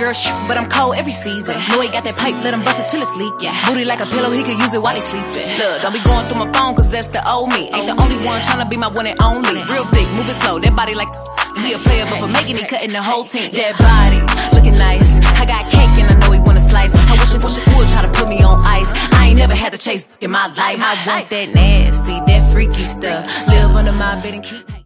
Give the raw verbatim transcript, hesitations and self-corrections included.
girl shit, but I'm cold every season. Know he got that pipe, let him bust it till it's leaking. Booty like a pillow, he could use it while he sleeping. Look, don't be going through my phone, cause that's the old me. Ain't the only one tryna be my one and only. Real thick, moving slow, that body like he a player, but for making it, cutting the whole team. That body, looking nice. I got cake and I know he wanna slice. I wish I wish I could try to put me on ice. I ain't never had to chase in my life. I want that nasty, that freaky stuff. Live under my bed and keep